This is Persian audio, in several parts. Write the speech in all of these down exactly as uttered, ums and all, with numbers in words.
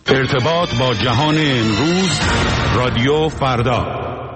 ارتباط با جهان امروز، رادیو فردا.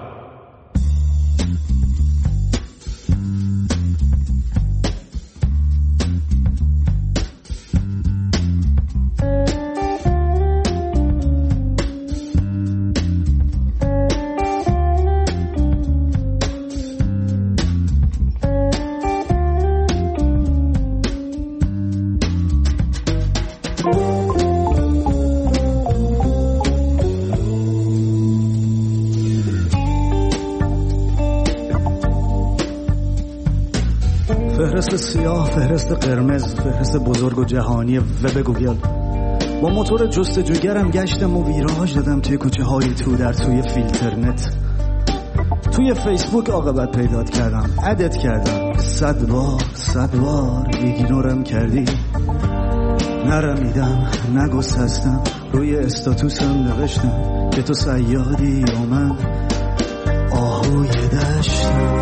فهرست سیاه، فهرست قرمز، فهرست بزرگ و جهانی وب گوگل. با موتور جستجوگرم گشتم و ویراژ دادم توی کوچه های تو در توی فیلترنت. توی فیسبوک عاقبت پیدات کردم، ادت کردم، صد بار صد بار ایگنورم کردی. نرمیدم، نگسستم، روی استاتوسم نوشتم که تو صیادی و من آهوی دشتم.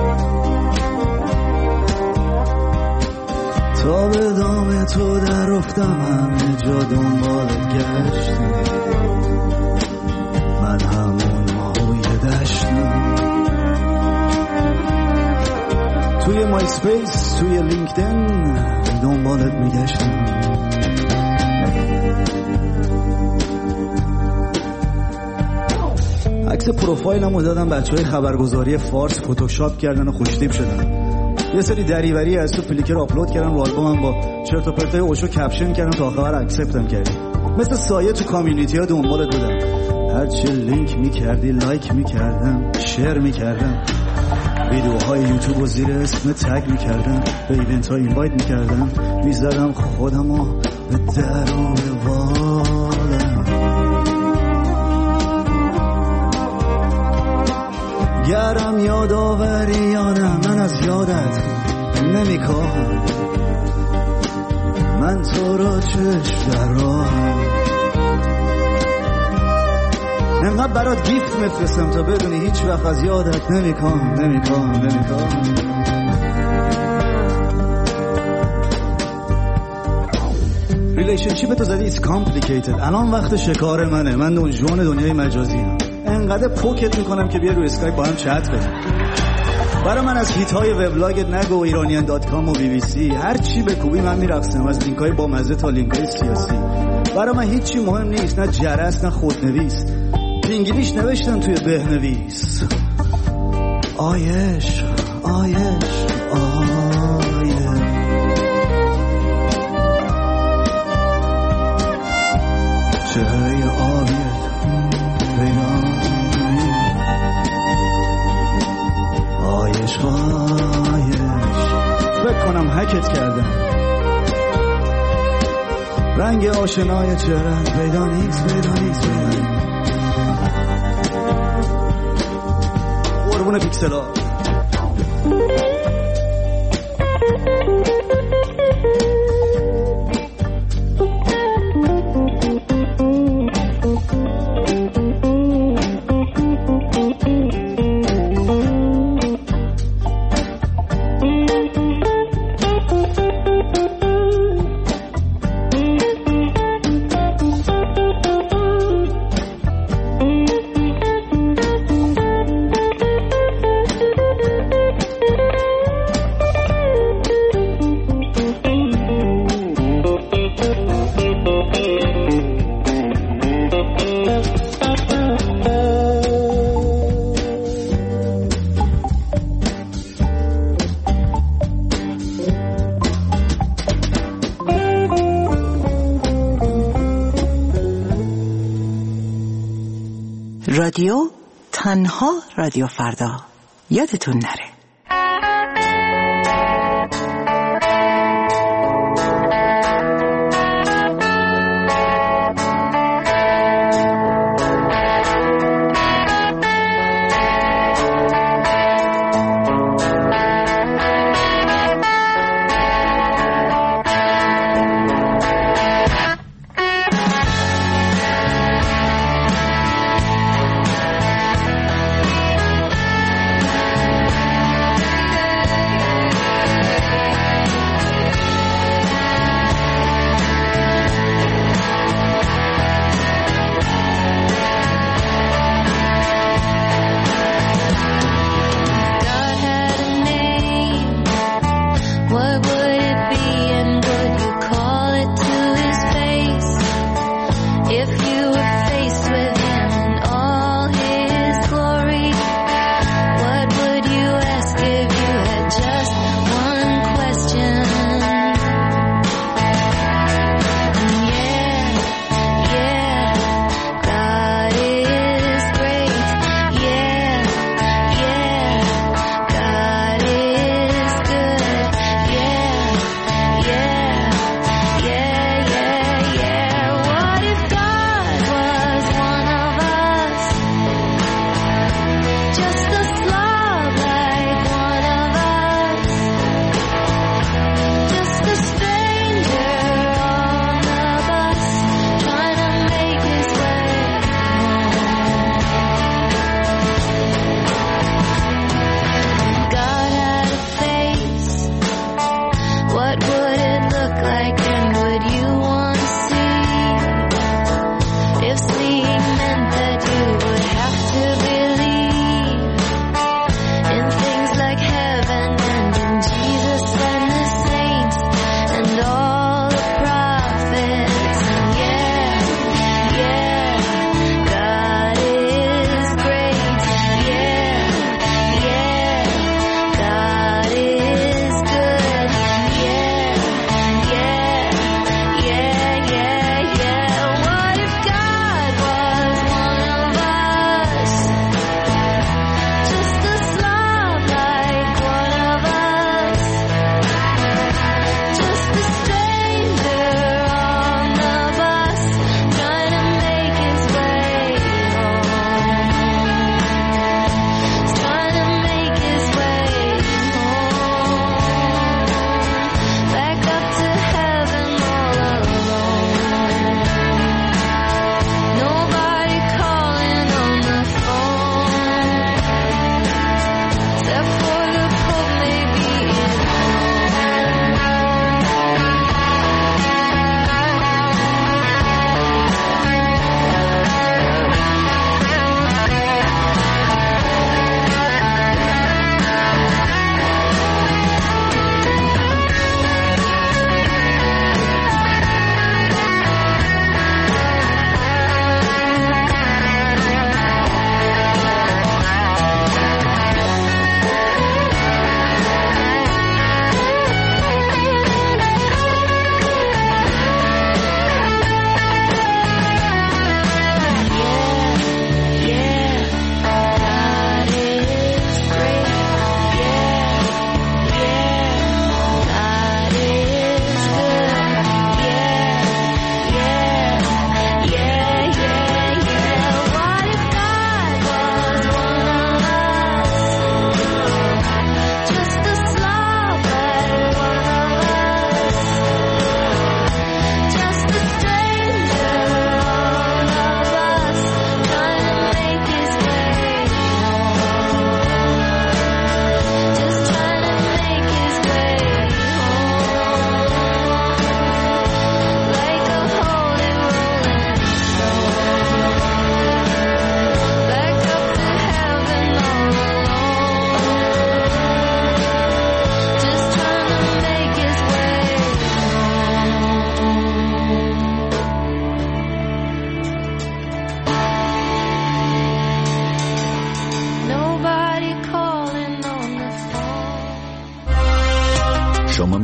تا به دام تو در افتم، همه جا دنبالت گشتم، من همون آهوی دشتم. توی مای سپیس، توی لینکدین دنبالت میگشتم. عکس پروفایلمو دادم بچه های خبرگزاری فارس فتوشاپ کردن و خوشتیپ شدن. یه سری دریوری از تو فلیکر آپلود کردم رو آلبومم، با چرت و پرتای اوشو کپشن کردم تا آخر اکسپتم کردی. مثل سایه تو کامیونیتی ها دنبالت بودم، هرچی لینک میکردی لایک میکردم، شیر میکردم، ویدیوهای یوتیوب و زیر اسم تگ میکردم، به ایونت ها اینوایت میکردم، میزدم خودمو به در و بالم. گرم یادآوریانم، من از یادت نمیکاهم، من تو را چشم در راهم. انقدر برات گیفت میفرستم تا بدونی هیچ وقت از یادت نمیکاهم نمیکاهم نمیکاهم. ریلیشنشیپ تو زدی it's complicated. الان وقت شکار منه، من دنجون دنیای مجازی هم. انقدر پوکت میکنم که بیا روی اسکایپ با هم چت کنیم. برای من از هیت های وبلاگت نگو، ایرانیان دات کام و بی بی سی، هر چی بکوبی من میرقصم، از لینک های با مزه تا لینک های سیاسی. برای من هیچی مهم نیست، نه جرس نه خودنویس. انگلیش نوشتم توی بهنویس. آیش آیش آیش چهره آبیت پیدا، آیش آیش. فکر کنم هکت کردم، رنگ آشنای چهره‌ات پیدا نیست پیدا نیست پیدا نیست. قربون پیکسلا. رادیو تنها رادیو فردا، یادتون نره.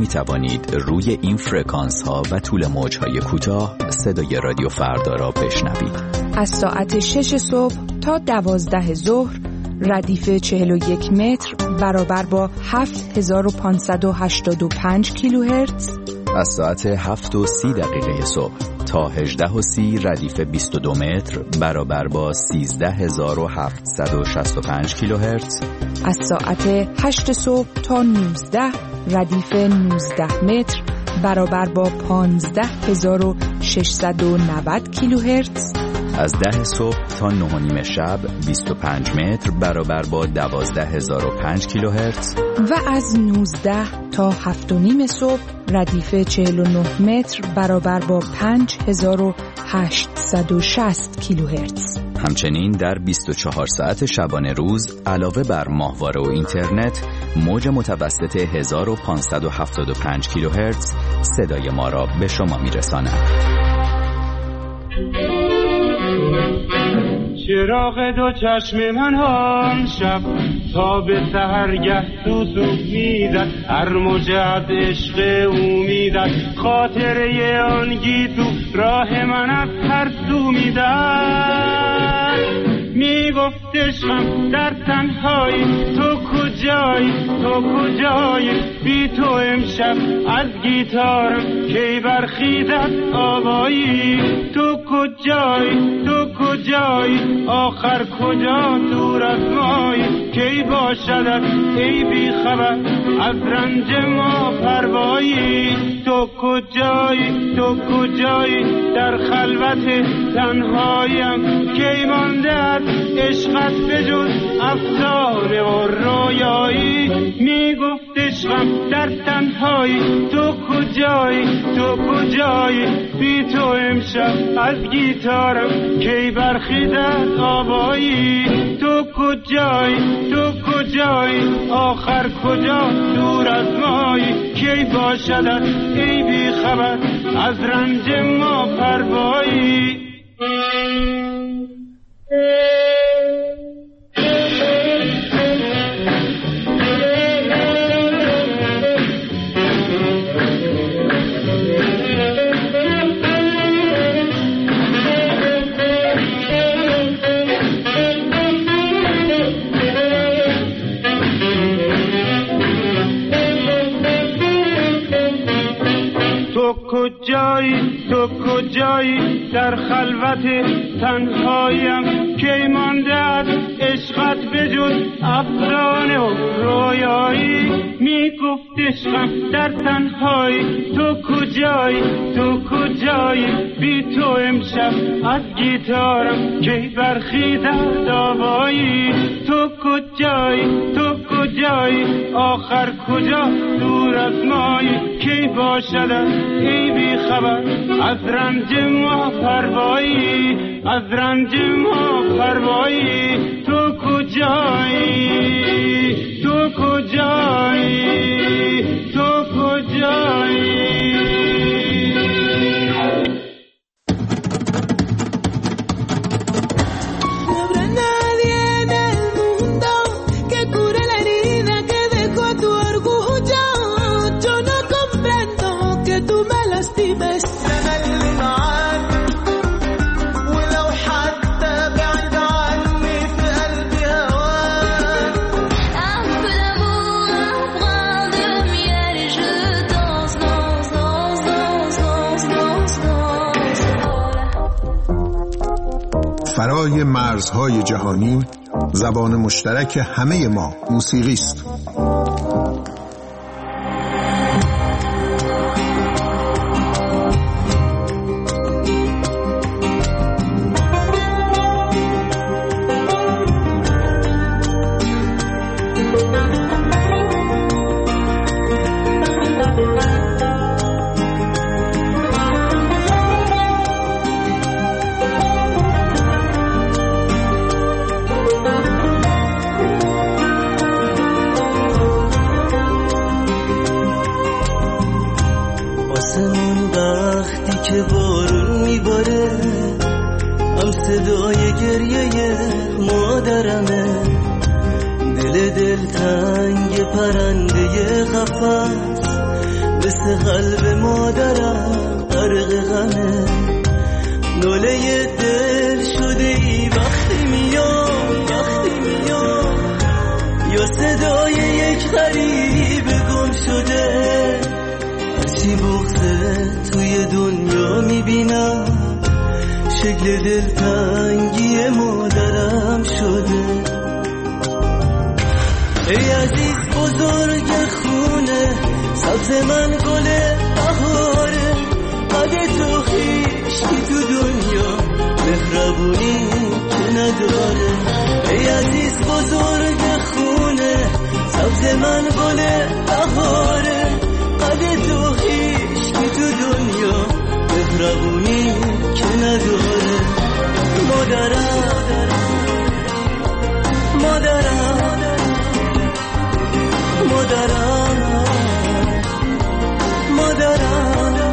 توانید روی این فرکانس ها و طول موج های کوتاه صدای رادیو فردا را بشنوید. از ساعت شش صبح تا دوازده ظهر ردیف چهل و یک متر برابر با هفت هزار و پانصد و هشتاد و پنج کیلوهرتز. از ساعت هفت و سی دقیقه صبح تا هجده و سی ردیف بیست و دو متر برابر با سیزده هزار و هفتصد و شصت و پنج کیلوهرتز. از ساعت هشت صبح تا نوزده ردیف نوزده متر برابر با پانزده هزار و ششصد و نود کیلوهرتز. از ده صبح تا نه و نیم شب بیست و پنج متر برابر با دوازده هزار و پنج کیلوهرتز و از نوزده تا هفت و نیم صبح ردیف چهل و نه متر برابر با پنج هزار و هشتصد و شصت کیلوهرتز. همچنین در بیست و چهار ساعت شبانه روز علاوه بر ماهواره و اینترنت موج متوسط هزار و پانصد و هفتاد و پنج کیلوهرتز صدای ما را به شما میرساند. چراغ دو چشم من آن شب تا به سحرگه سوسو میزد، هر موج از عشق او میزد، خاطره آن گیسو راه من از هر سو میزد. میگفت عشقم در تنهایی تو کجایی، تو کجایی، بی تو امشب از گیتارم کی برخیزد آوایی. تو کجایی، تو کجایی، آخر کجا دور از مایی، کی باشدت ای بی خبر از رنج ما پروایی. تو کجایی، تو کجایی، در خلوت تنهایم کی مانده از عشقت بجز افسانه و رویایی. میگفت عشقم در تنهایی تو کجایی، تو کجایی، بی تو امشب از گیتارم کی برخیزد آوایی. تو کجایی، تو کجایی، آخر کجا دور از مایی، کی باشدت ای بی خبر از رنج ما پروایی. کجایی، تو کجایی، در خلوت تنهایم کی مانده از عشقت بجز افسانه و رویایی. میگفت عشقم در تنهایی تو کجایی، تو کجایی، بی تو امشب از گیتارم کی برخیزد آوایی. تو کجایی، تو کجایی، آخر کجا دور از مایی، کی باشدت ای بی خبر از رنج ما پروایی، از رنج ما پروایی. تو کجایی، تو کجایی، تو کجایی. فرای مرزهای جهانی زبان مشترک همه ما موسیقی است. مثل قلب مادرم غرق غمه، نوله دل شده ای وقتی میام وقتی میام، یا صدای یک غریب گم شده. هرچی بغضه توی دنیا میبینم، شکل دلتنگی مادرم شده. ای عزیز بزرگ خونه، سبز من گل بهاره، قد تو خیشتی تو دنیا مهربونی که نداره. ای عزیز بزرگ خونه، سبز من گل بهاره، قد تو خیشتی تو دنیا مهربونی که نداره. مادرم مادرم مادرم مادرم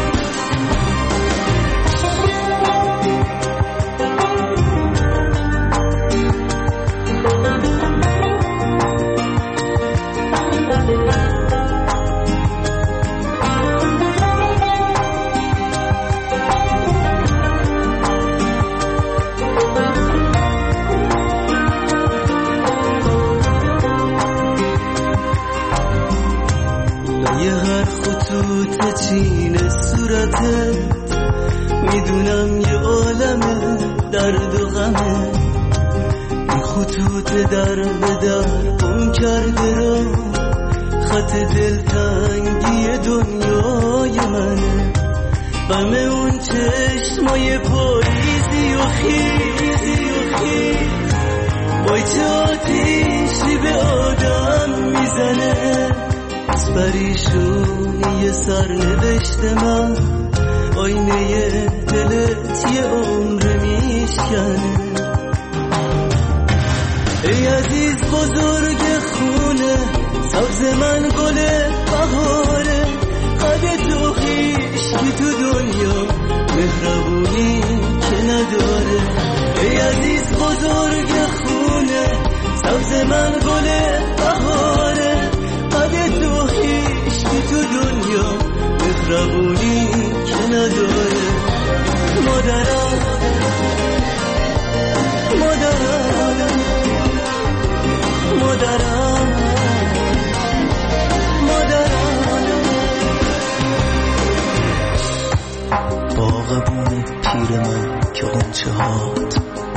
چین صورتت میدونم یه عالمه درد و غمه، این خطوط در به در گم کرده را خط دلتنگی دنیای منه. غم اون چشمای پاییزی و خیزی و خیز، وای چه آتیشی به آدم میزنه. از پریشونی سرنوشت من، آینه دلت یه عمر میشکنه. ای عزیز بزرگ خونه، سبز من گل بهاره، قد تو خیشتی تو دنیا مهربونی که نداره. ای عزیز بزرگ خونه، سبز من گل بهاره، قد تو خیشتی تو دنیا مهربونی که نداره. مادرم مادرم مادرم مادرم. باغبون پیر من که غنچه هات،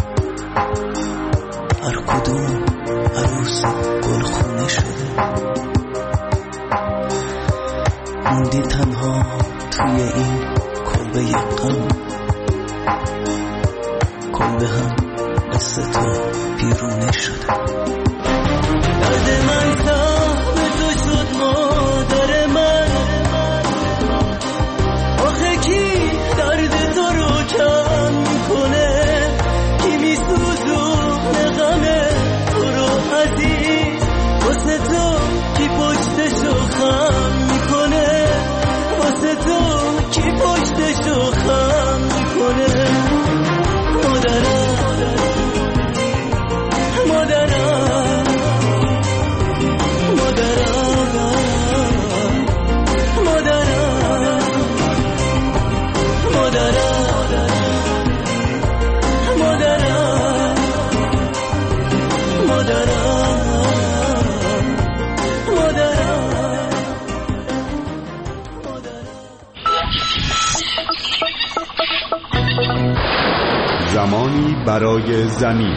هر کدوم عروس گلخونه شده. موندی تنها توی این کلبه غم، کلبه هم مثل تو بیرونه شده. درد من تحت تو شد مادر من، آخه کی درد تو رو کم میکنه؟ کی میسوزونه غم تو رو عزیز؟ واسه تو کی پشتشو خم میکنه؟ واسه تو کی پشتشو خم میکنه؟ مادرم مادرم مادرم مادرم مادرم مادرم مادرم. زمانی برای زمین.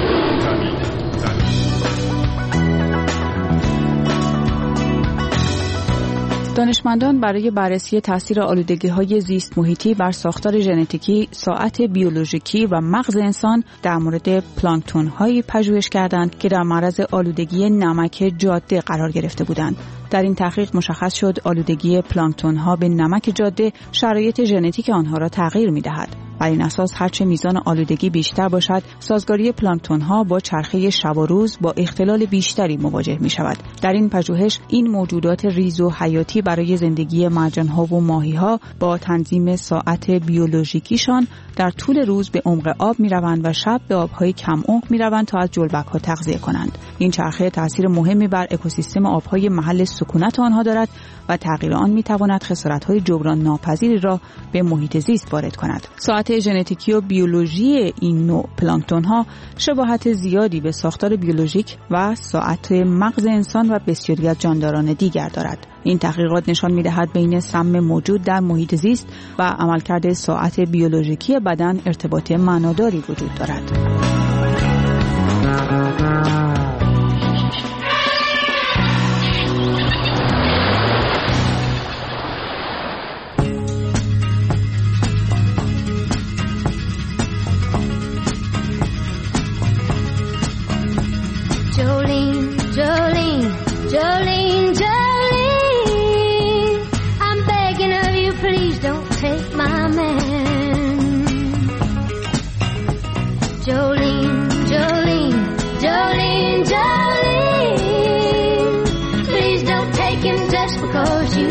دانشمندان برای بررسی تاثیر آلودگی‌های زیست محیطی بر ساختار ژنتیکی، ساعت بیولوژیکی و مغز انسان در مورد پلانکتون‌هایی پژوهش کردند که در معرض آلودگی نمک جاده قرار گرفته بودند. در این تحقیق مشخص شد آلودگی پلانکتون‌ها به نمک جاده شرایط ژنتیک آنها را تغییر می‌دهد. بر این اساس هرچه میزان آلودگی بیشتر باشد، سازگاری پلانکتون ها با چرخه شب و روز با اختلال بیشتری مواجه می شود. در این پژوهش این موجودات ریز و حیاتی برای زندگی مرجان ها و ماهی ها با تنظیم ساعت بیولوژیکیشان در طول روز به عمق آب می روند و شب به آبهای کم عمق می روند تا از جلبک ها تغذیه کنند. این چرخه تاثیر مهمی بر اکوسیستم آبهای محل سکونت آنها دارد و تغییر آن می تواند خسارت‌های جبران ناپذیری را به محیط زیست وارد کند. ساعت ژنتیکی و بیولوژی این نوع پلانکتون ها شباهت زیادی به ساختار بیولوژیک و ساعت مغز انسان و بسیاری از جانداران دیگر دارد. این تحقیقات نشان می‌دهد بین سم موجود در محیط زیست و عملکرد ساعت بیولوژیکی بدن ارتباط معناداری وجود دارد. Jolene, Jolene, Jolene, Jolene, I'm begging of you, please don't take my man. Jolene, Jolene, Jolene, Jolene, please don't take him just because you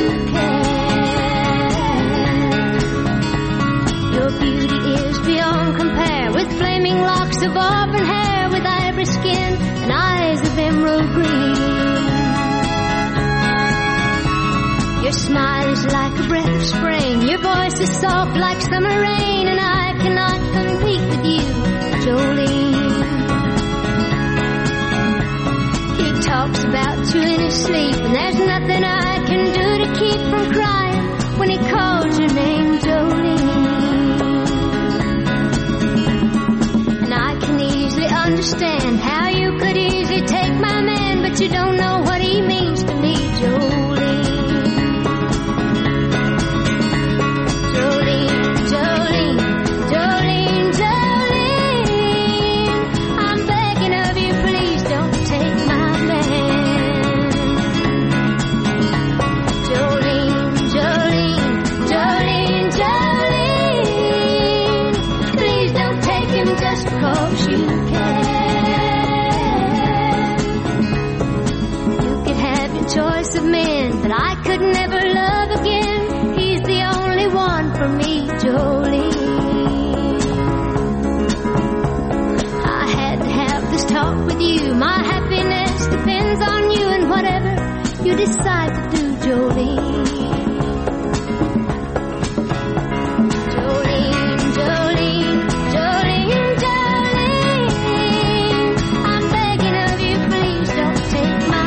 can. Your beauty is beyond compare, with flaming locks of auburn hair, with ivory skin and eyes of emerald green. Your smile is like a breath of spring, your voice is soft like summer rain, and I cannot compete with you, Jolene. He talks about you in his sleep, and there's nothing I can do to keep from crying when he calls your name, Jolene. And I can easily understand how you could easily take my man, but you don't know what he means to me, Jolene. Jolene, Jolene, Jolene, Jolene, I'm begging of you, please don't take my man. Jolene, Jolene, Jolene, Jolene, please don't take him just because you can. Choice of men, but I could never love again. He's the only one for me, Jolene. I had to have this talk with you. My happiness depends on you, and whatever you decide to do, Jolene. Jolene, Jolene, Jolene, Jolene, I'm begging of you, please don't take my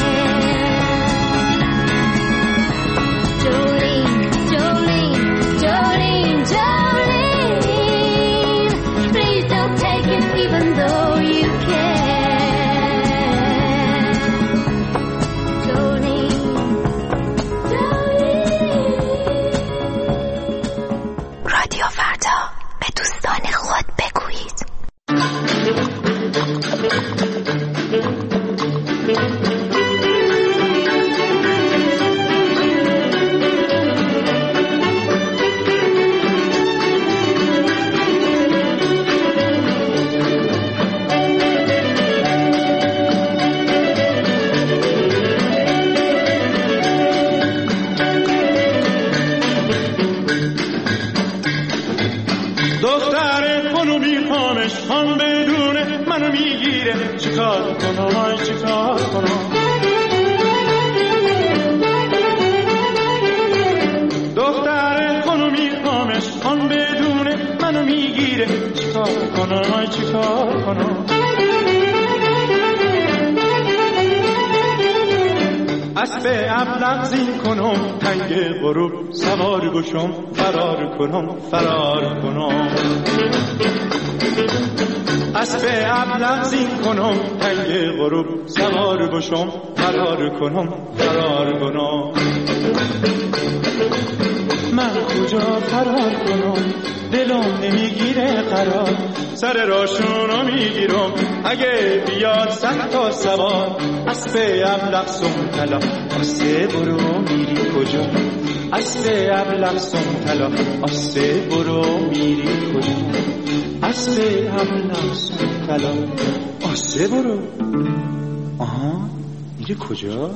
even though you can. Jolene, Jolene. رادیو فردا، به دوستان خود بگویید. چیکار کنم آی چیکار کنم دختر خونو میخوامش آن بدونه منو میگیره چیکار کنم آی چیکار کنم اسب ابلق زین کنم تنگ غروب سوار بشم فرار کنم فرار کنم اسب ابلق زین کنم تنگ غروب سوار بشم فرار کنم فرار کنم من کجا فرار کنم دلم نمیگیره قرار سر راشونو میگیرم اگه بیاد صد تا سوار اسب ابلق سم طلا قصه برو میری کجا اسب ابلق سنتلا آسته برو میری کجا اسب ابلق سنتلا آسته برو آها میری کجا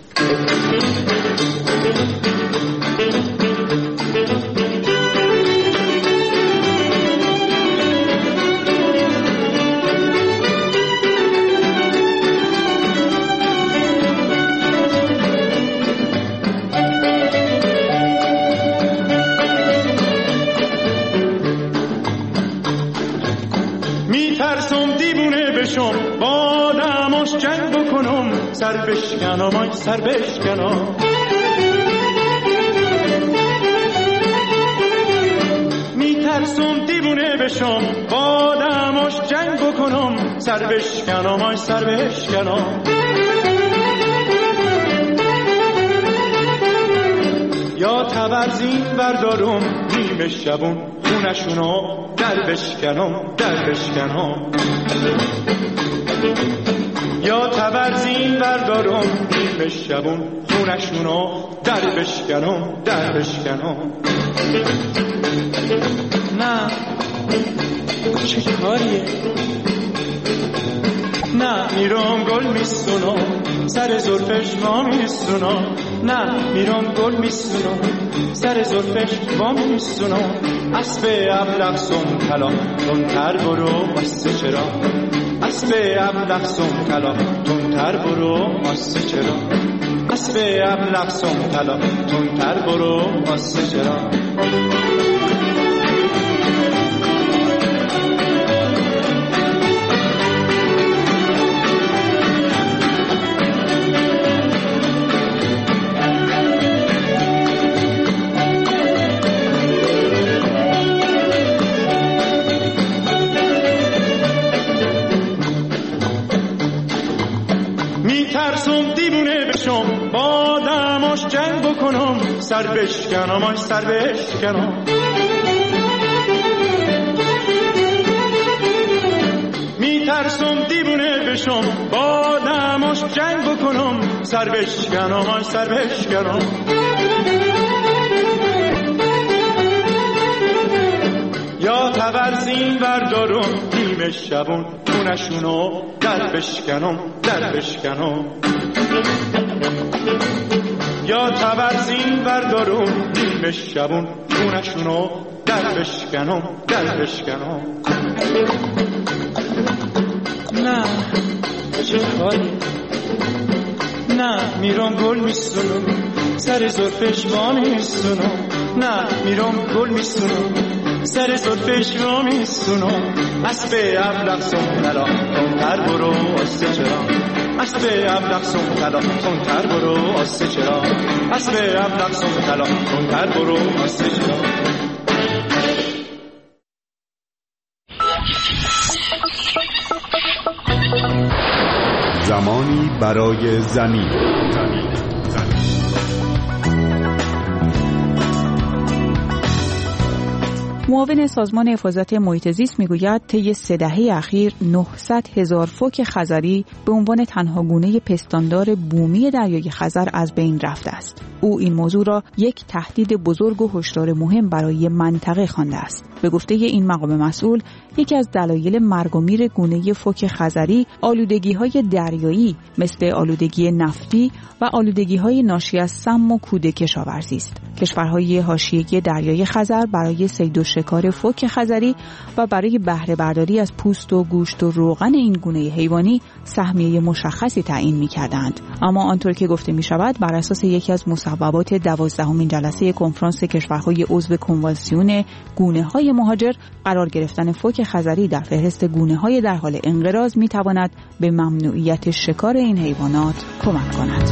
با دماش جنگ بکنم سر بشکنم آی سر بشکنم میترسم دیوونه بشم با دماش جنگ بکنم سر بشکنم آی سر بشکنم یا تبرزین بردارم نیمه شبون خونشونو در بشکنم در بشکنم یا تبرزین بردارم نیمه شبون خونشونو در بشکنم در بشکنم نه چه کاریه نه میرم گل میسونم سر زلفش وا میسونم نه میرم گل میسونم سر زلفش وا میسونم اسب ابلق سنتلا تندتر برو واسه چرا اسب ابلق سنتلا تندتر برو واسه چرا اسب ابلق سنتلا تندتر برو واسه چرا میترسم دیوونه بشم با دماش جنگ بکنم سر بشکنم آی سر بشکنم میترسم دیوونه بشم با دماش جنگ بکنم سر بشکنم آی سر بشکنم یا تبرزین بردارم نیمه شبون خونشونو در بشکنم در بشکنم یا تبرزین بردارم نیمه شبون خونشونو در بشکنم در بشکنم نه چه کاری نه میرم گل میسونم سر زلفش وا میسونم نه میرم گل میسونم سر زلفش وا میسونم اسب ابلق سنتلا تندتر برو واسه چرا اسب ابلق سنتلا تندتر برو واسه چرا اسب ابلق سنتلا تندتر برو واسه چرا زمانی برای زمین. معاون سازمان حفاظت محیط زیست میگوید طی سه دهه اخیر نهصد هزار فوک خزری به عنوان تنها گونه پستاندار بومی دریای خزر از بین رفته است. او این موضوع را یک تهدید بزرگ و هشدار مهم برای منطقه خوانده است. به گفته این مقام مسئول، یکی از دلایل مرگ و میر گونه فوک خزری آلودگی‌های دریایی مثل آلودگی نفتی و آلودگی‌های ناشی از سم و کوده کشاورزی است. کشورهای حاشیه‌ای دریای خزر برای صید و شکار فوک خزری و برای بهره برداری از پوست و گوشت و روغن این گونه حیوانی سهمیه مشخصی تعیین می‌کردند. اما آنطور که گفته می‌شود بر اساس یکی از مصوبات دوازدهمین جلسه کنفرانس کشورهای عضو کنوانسیون گونه‌های مهاجر، قرار گرفتن فوک خزری در فهرست گونه‌های در حال انقراض می‌تواند به ممنوعیت شکار این حیوانات کمک کند.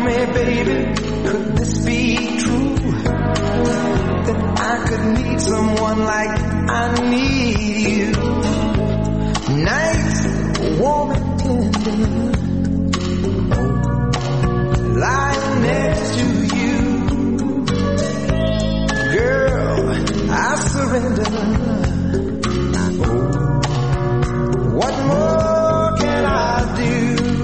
me, baby, could this be true? That I could need someone like I need you. Nice, warm and tender, lying next to you. Girl, I surrender. What more can I do?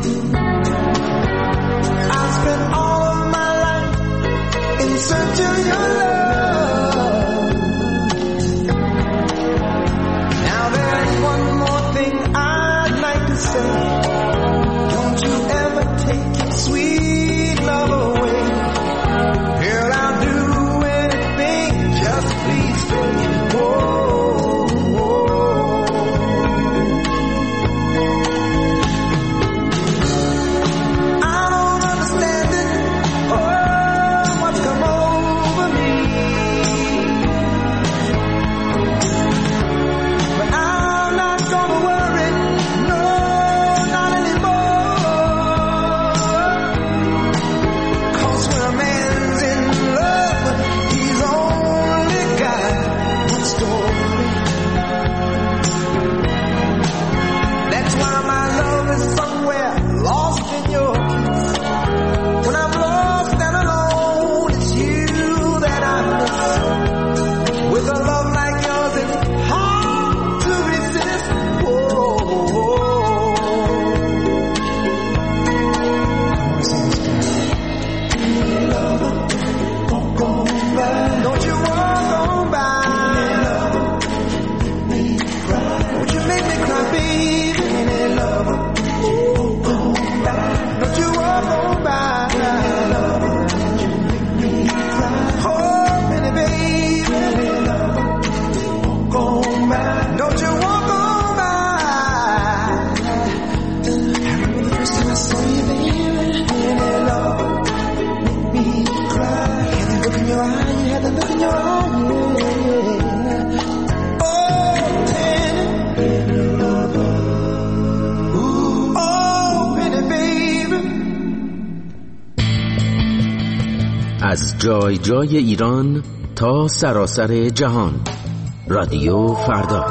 I spent all of my life in search of your love. Now there's one more thing I'd like to say. Don't you ever take your sweet love away. Girl, I'll do anything, just please stay. Whoa. از جای جای ایران تا سراسر جهان، رادیو فردا.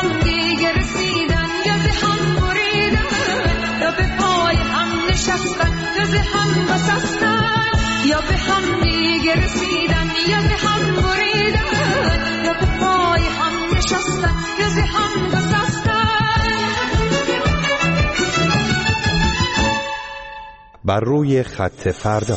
هم دیگه رسیدن یا به هم بریدن یا به پای هم نشستن یا به هم بسستن یا به هم دیگه رسیدن یا به هم بریدن یا به پای هم نشستن یا به هم بسستن. بر روی خط فردا.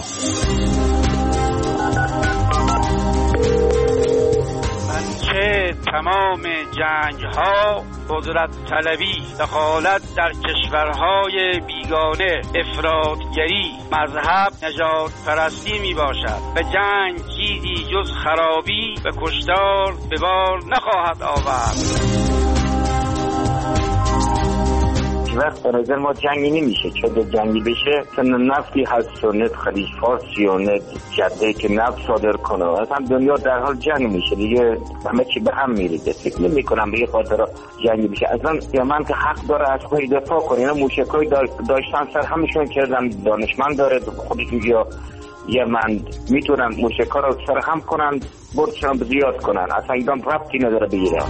تمام جنگ ها قدرت طلبی، دخالت در کشورهای بیگانه، افراطگری، مذهب، نجات پرستی می باشد. به جنگ چیزی جز خرابی و کشتار به بار نخواهد آورد. وقت به نظر ما جنگی نمیشه، چه به جنگی بشه سن نفتی هست و نت خلیج فارسی و نت جده که نفت صادر کنه، اصلا دنیا در حال جنگ میشه دیگه، همه چی به هم میریزه. فکر نمی کنم به یه خاطر جنگی بشه. اصلا یمن که حق داره از خودش دفاع کنه، اینا موشکای داشتن سر همشون کردن، دانشمند داره خودش یا یمن میتونن موشکا رو سر هم کنن، بردشون زیاد کنن، اصلا ایدان ربطی نداره به ایران.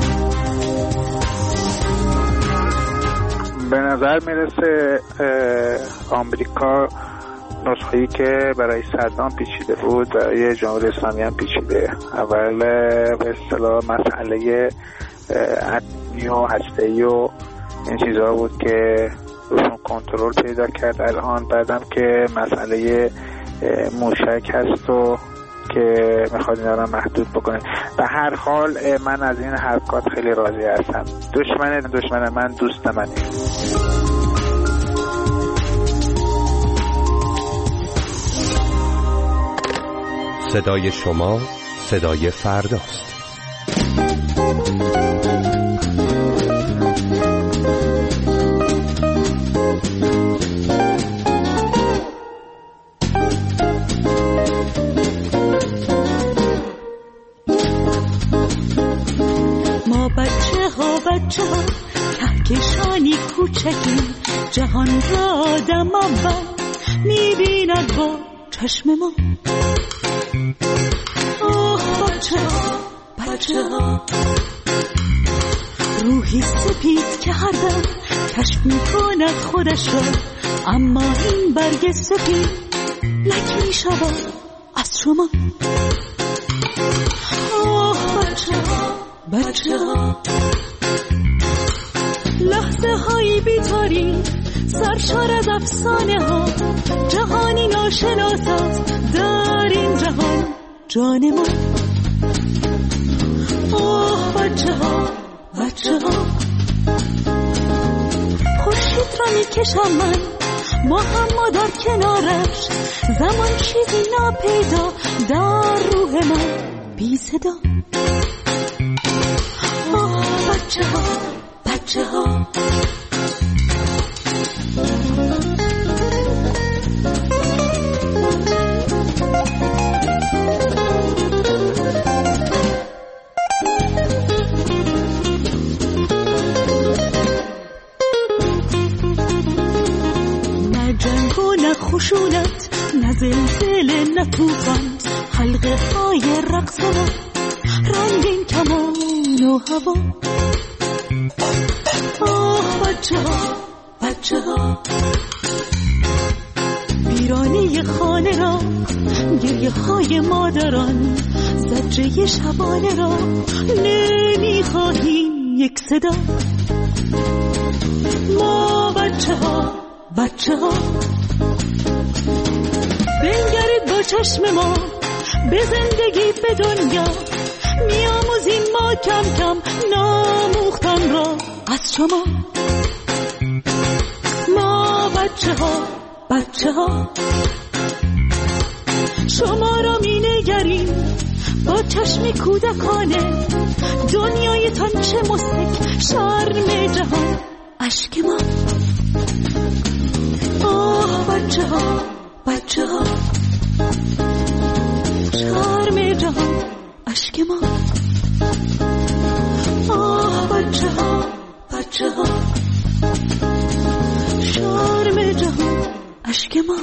به نظر میرسه آمریکا نسخه‌ای که برای صدام پیچیده بود برای جمهوری اسلامی هم پیچیده. اول به اصطلاح مسئله اتمی و هسته‌ای و این چیزها بود که روشون کنترل پیدا کرد. الان بعدم که مسئله موشک هست و که میخواد اینا رو محدود بکنه. به هر حال من از این حرکات خیلی راضی هستم. دشمن دشمن من دوست منه. صدای شما صدای فرداست. بچه ها کهکشانی کوچکی جهان را آدم اول میبیند با چشم ما. آه بچه ها بچه ها روحی سپید که هر دم کشف میکند خودش را، اما این برگ سپید لک میشود از شما. آه بچه ها بچه ها لحظه هایی بیتاری سرشار از افسانه ها، جهانی ناشناس است در این جهان جان ما. آه بچه ها بچه ها خورشید را میکشم من ما هم ما در کنارش، زمان چیزی ناپیدا در روح من بی صدا. آه بچه ها بچه ها نه جنگ و نه خشونت، نه زلزله نه طوفان، حلقه های رقص ما رنگین کمان و هوا. آه بچه ها بچه ها ویرانی خانه را، گریه های مادران، زجه شبانه را نمیخواهیم یک صدا. ما بچه ها بچه ها بنگرید با چشم ما به زندگی به دنیا، میاموزیم ما کم کم ناموختن را از شما. ما بچه ها بچه ها شما را می نگریم با چشم کودکانه، دنیایتان چه مسک شرم جهان اشک ما. آه بچه ها بچه ها شرم جهان اشک ما. آه بچه ها بچه ها شرم جهان اشک ما.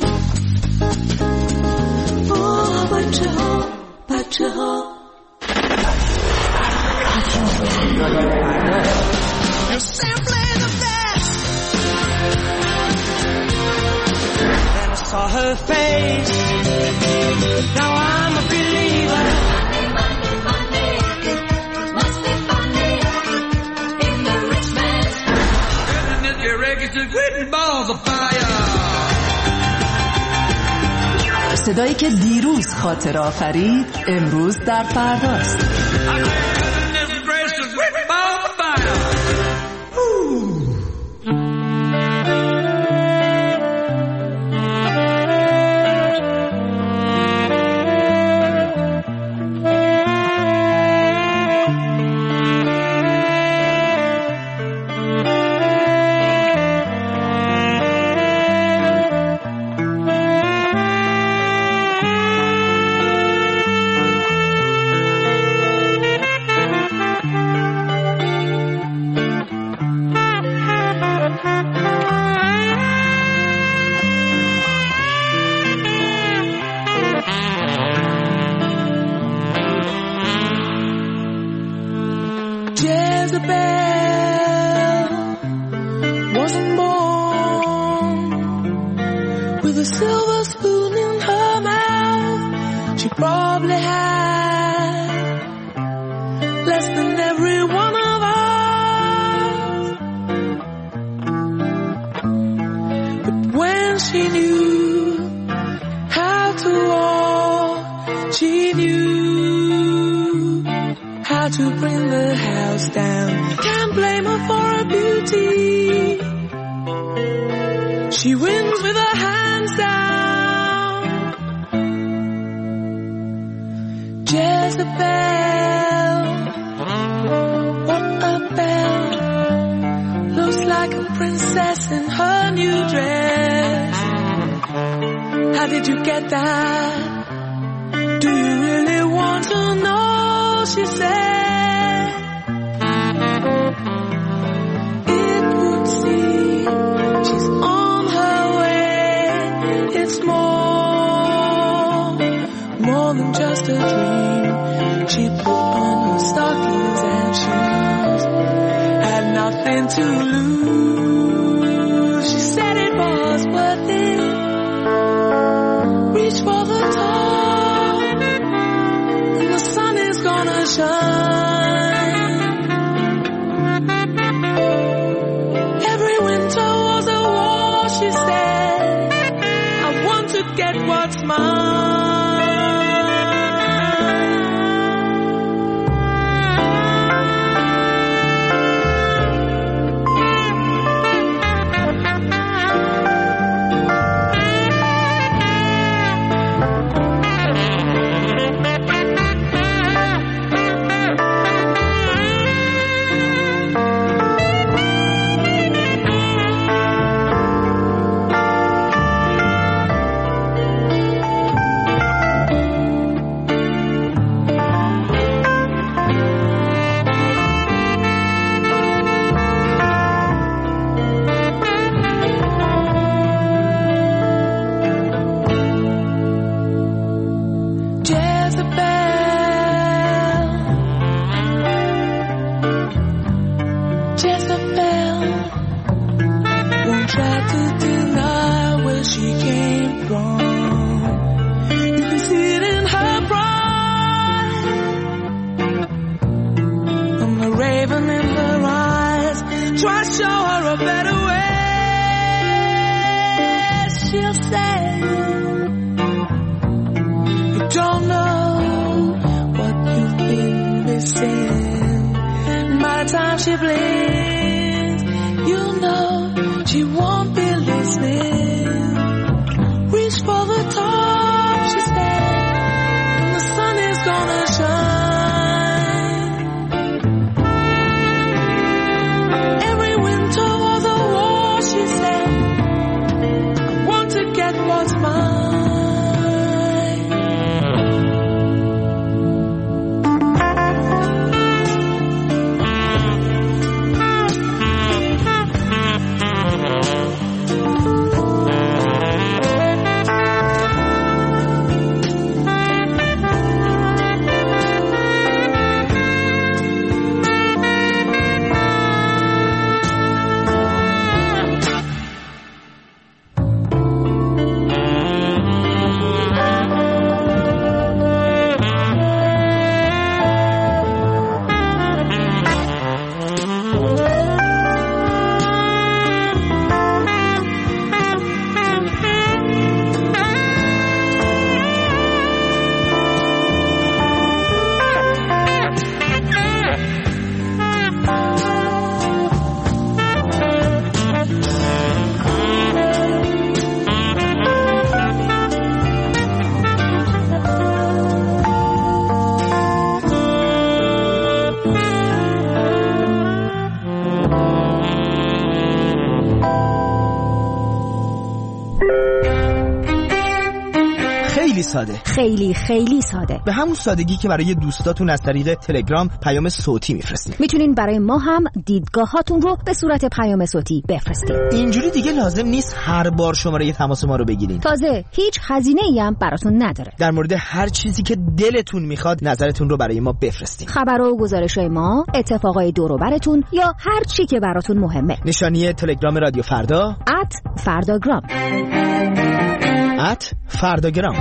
آه بچه ها بچه ها You're simply the best. Then I saw her face. Now I'm a believer. Money, money, money. Must be funny in the rich man's house. And if you're regular, written balls of fire. صدایی که دیروز خاطر آفرید امروز در پرداست. خیلی ساده. خیلی خیلی ساده. به همون سادگی که برای دوستاتون از طریق تلگرام پیام صوتی میفرستید. میتونین برای ما هم دیدگاهاتون رو به صورت پیام صوتی بفرستید. اینجوری دیگه لازم نیست هر بار شماره تماس ما رو بگیرین. تازه هیچ هزینه‌ای هم براتون نداره. در مورد هر چیزی که دلتون میخواد نظرتون رو برای ما بفرستین. خبر و گزارش‌های ما، اتفاقای دور و براتون یا هر چی که براتون مهمه. نشانی تلگرام رادیو فردا ات فرداگرام ات فرداگرام.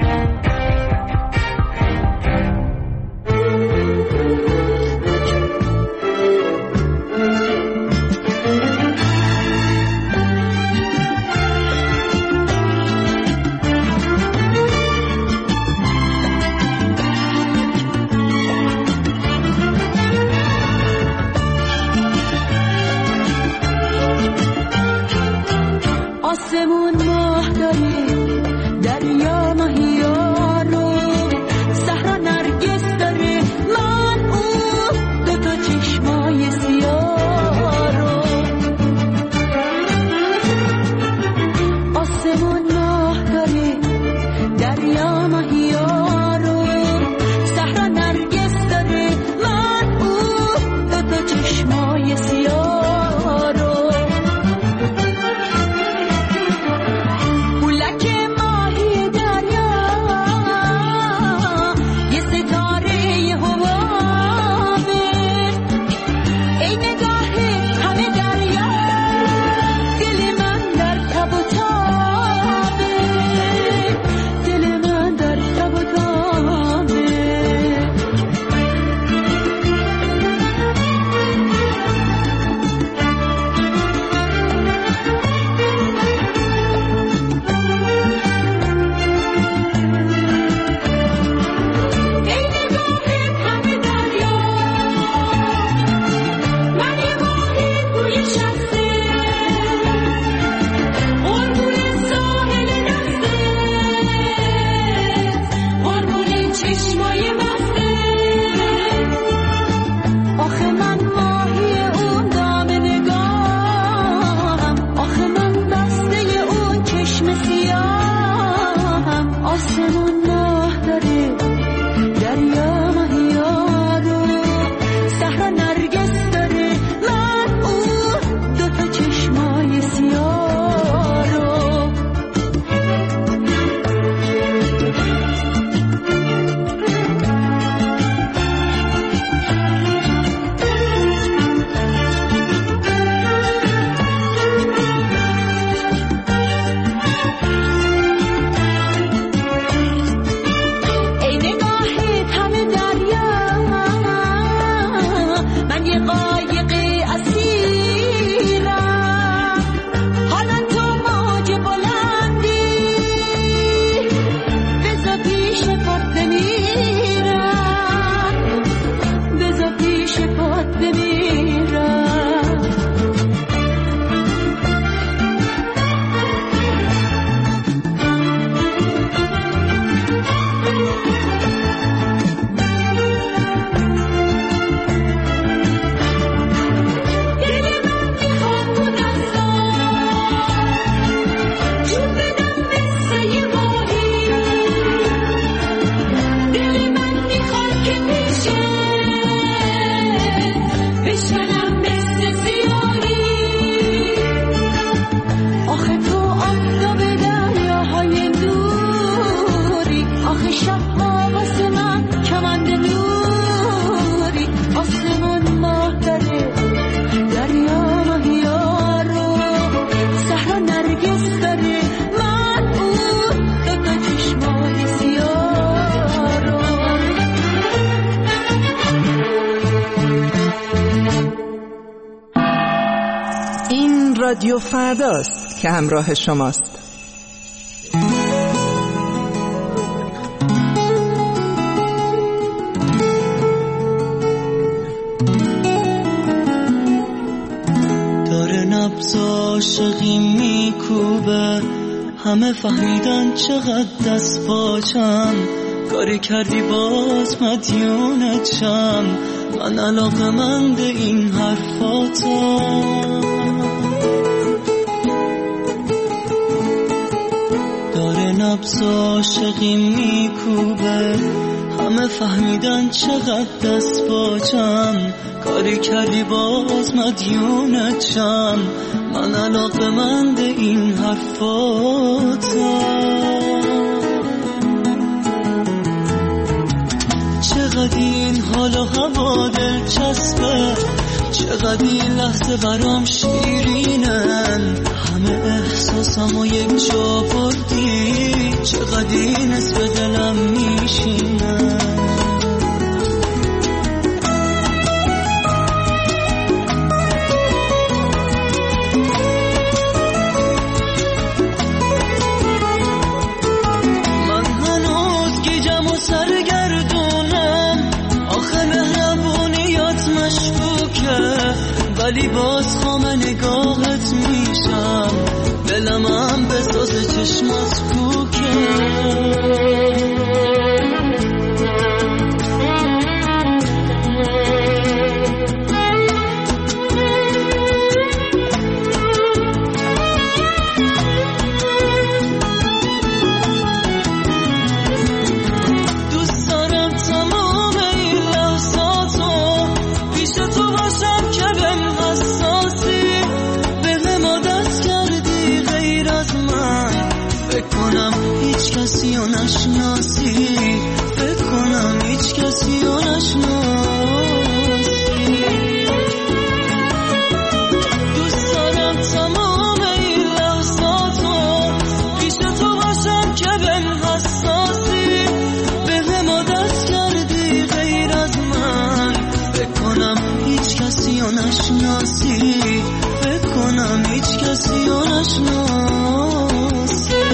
آسمون ماه داره، دریا ماهیا رو، صحرا نرگس داره، من اون دو تا چشمای سیاه رو. آسمون ماه داره، دریا ماهیا رو، صحرا نرگس داره، من اون دو تا چشمای سیاه رو. رادیو فرداست که همراه شماست. داره نبض عاشقی میکوبه، همه فهمیدن چقدر دست باچم، کاری کردی باز مدیونتشم، من علاقه‌مند این حرفاتم. داره نبض عاشقی میکوبه، همه فهمیدن چقدر دست باجم، کاری کردی باز مدیونتم، من علاقه‌مند این حرفاتم. چقدر این حال و هوا دلچسبه، چقدر این لحظه برام شیرینن، همه احساسم و یک جا بردی، چقدر این اسم دلم میشینن. من هنوز گیجم و سرگردونم، آخه مهربونیات مشکوکه، ولی باز خام نگاهت میشم، دلم هم به ساز چشمات کوکه. دوست دارم تمام این لحظاتو پیش تو باشم که بهم حساسی، بهم عادت کردی غیر از من، فکر کنم هیچ کسی رو نشناسی، فکر کنم هیچ کسی رو نشناسی. دوست دارم تمام این لحظاتو پیش تو باشم که بهم حساسی، بهم عادت کردی غیر از من، فکر کنم هیچ کسی رو نشناسی، فکر کنم هیچ کسی رو نشناسی.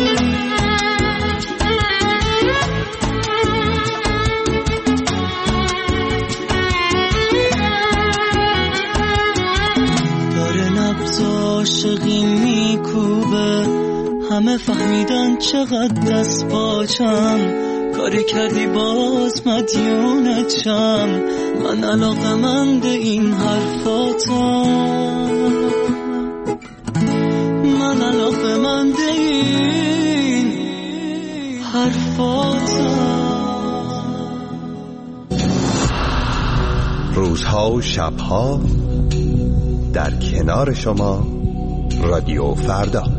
داره نبض عاشقی میکوبه، همه فهمیدن چقدر دست باجم، کاری کردی باز مدیونتم، من علاقه‌مند این حرفاتم، من علاقه‌مند این حرفاتم. روزها و شبها در کنار شما رادیو فردا.